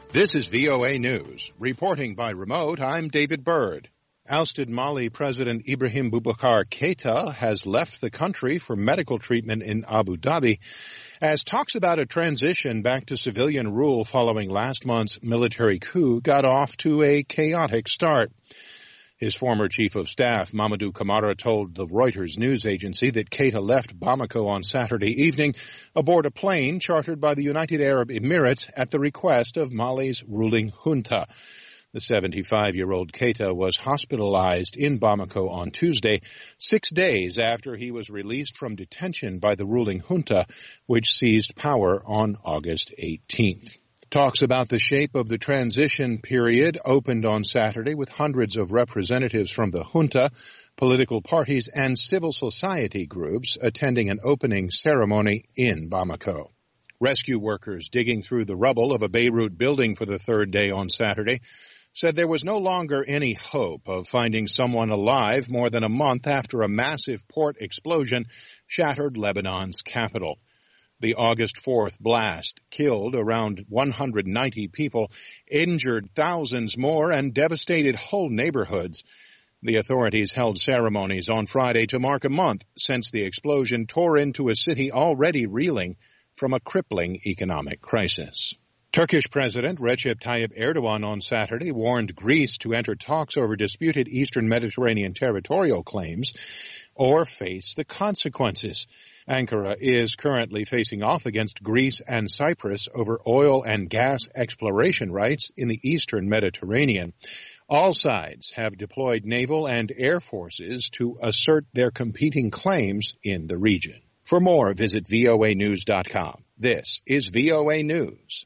This is VOA News. Reporting by remote, I'm David Byrd. Ousted Mali President Ibrahim Boubacar Keïta has left the country for medical treatment in Abu Dhabi as talks about a transition back to civilian rule following last month's military coup got off to a chaotic start. His former chief of staff, Mamadou Camara, told the Reuters news agency that Keïta left Bamako on Saturday evening aboard a plane chartered by the United Arab Emirates at the request of Mali's ruling junta. The 75-year-old Keïta was hospitalized in Bamako on Tuesday, 6 days after he was released from detention by the ruling junta, which seized power on August 18th. Talks about the shape of the transition period opened on Saturday with hundreds of representatives from the junta, political parties, and civil society groups attending an opening ceremony in Bamako. Rescue workers digging through the rubble of a Beirut building for the third day on Saturday said there was no longer any hope of finding someone alive more than a month after a massive port explosion shattered Lebanon's capital. The August 4th blast killed around 190 people, injured thousands more, and devastated whole neighborhoods. The authorities held ceremonies on Friday to mark a month since the explosion tore into a city already reeling from a crippling economic crisis. Turkish President Recep Tayyip Erdogan on Saturday warned Greece to enter talks over disputed Eastern Mediterranean territorial claims or face the consequences. Ankara is currently facing off against Greece and Cyprus over oil and gas exploration rights in the Eastern Mediterranean. All sides have deployed naval and air forces to assert their competing claims in the region. For more, visit voanews.com. This is VOA News.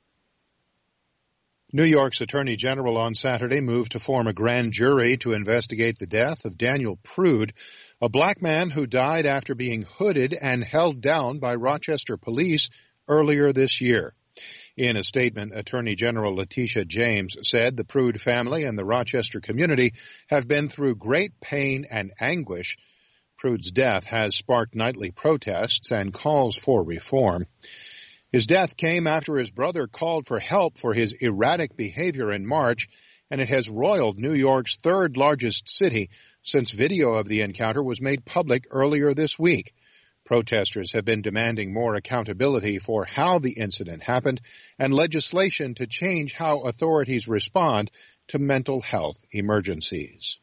New York's Attorney General on Saturday moved to form a grand jury to investigate the death of Daniel Prude, a black man who died after being hooded and held down by Rochester police earlier this year. In a statement, Attorney General Letitia James said the Prude family and the Rochester community have been through great pain and anguish. Prude's death has sparked nightly protests and calls for reform. His death came after his brother called for help for his erratic behavior in March, and it has roiled New York's third largest city since video of the encounter was made public earlier this week. Protesters have been demanding more accountability for how the incident happened and legislation to change how authorities respond to mental health emergencies.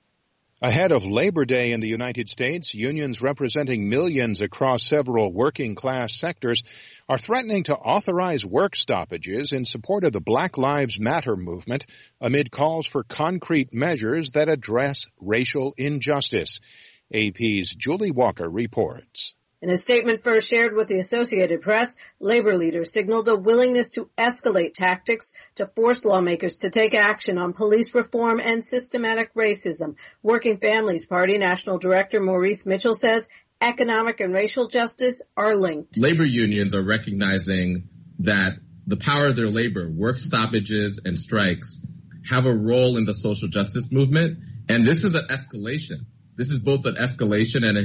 Ahead of Labor Day in the United States, unions representing millions across several working-class sectors are threatening to authorize work stoppages in support of the Black Lives Matter movement amid calls for concrete measures that address racial injustice. AP's Julie Walker reports. In a statement first shared with the Associated Press, labor leaders signaled a willingness to escalate tactics to force lawmakers to take action on police reform and systematic racism. Working Families Party National Director Maurice Mitchell says economic and racial justice are linked. Labor unions are recognizing that the power of their labor, work stoppages and strikes, have a role in the social justice movement, and this is an escalation. This is both an escalation and a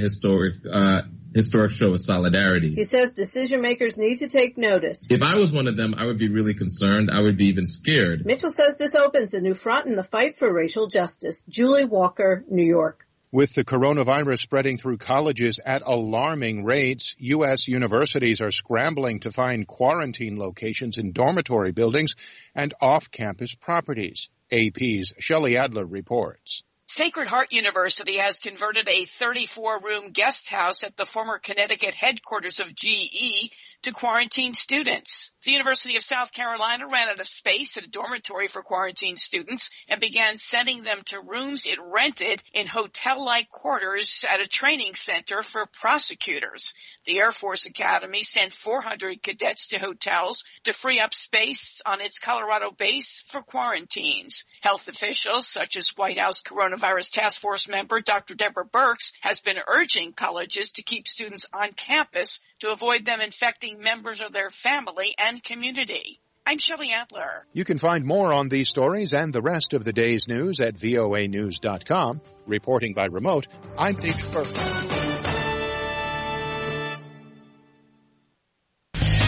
historic show of solidarity. He says decision makers need to take notice. If I was one of them, I would be really concerned. I would be even scared. Mitchell says this opens a new front in the fight for racial justice. Julie Walker, New York. With the coronavirus spreading through colleges at alarming rates, U.S. universities are scrambling to find quarantine locations in dormitory buildings and off-campus properties. AP's Shelley Adler reports. Sacred Heart University has converted a 34-room guest house at the former Connecticut headquarters of GE to quarantine students. The University of South Carolina ran out of space at a dormitory for quarantine students and began sending them to rooms it rented in hotel-like quarters at a training center for prosecutors. The Air Force Academy sent 400 cadets to hotels to free up space on its Colorado base for quarantines. Health officials, such as White House Coronavirus Task Force member Dr. Deborah Birx, has been urging colleges to keep students on campus to avoid them infecting members of their family and community. I'm Shelley Adler. You can find more on these stories and the rest of the day's news at voanews.com. Reporting by remote, I'm David Byrd.